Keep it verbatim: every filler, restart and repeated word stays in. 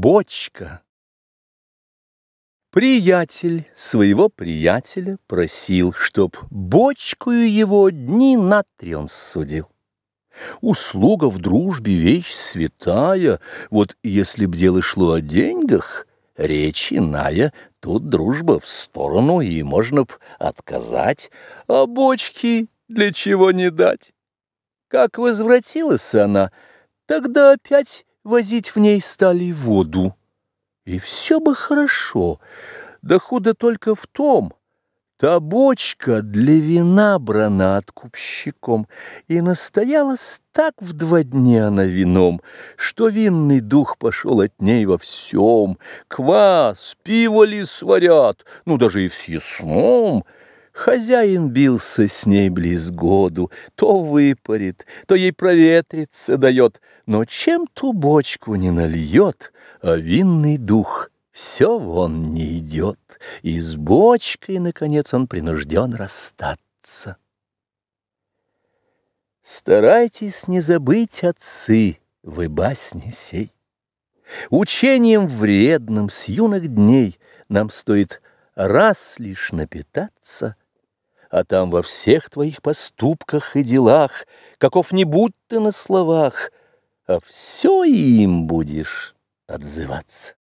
Бочка. Приятель своего приятеля просил, чтоб бочкою его дни на три он судил. Услуга в дружбе вещь святая, вот если б дело шло о деньгах, речь иная, тут дружба в сторону, и можно б отказать, а бочки для чего не дать? Как возвратилась она, тогда опять возить в ней стали воду. И все бы хорошо, да худо только в том, та бочка для вина брана откупщиком, и настоялась так в два дня она вином, что винный дух пошел от ней во всем. Квас, пиво ли сварят, ну даже и в съестном. Хозяин бился с ней близ году, то выпарит, то ей проветриться дает, но чем ту бочку не нальет, а винный дух все вон не идет, и с бочкой, наконец, он принужден расстаться. Старайтесь не забыть, отцы, вы басни сей. Учением вредным с юных дней нам стоит раз лишь напитаться, а там во всех твоих поступках и делах, каков ни будь ты на словах, а все им будешь отзываться.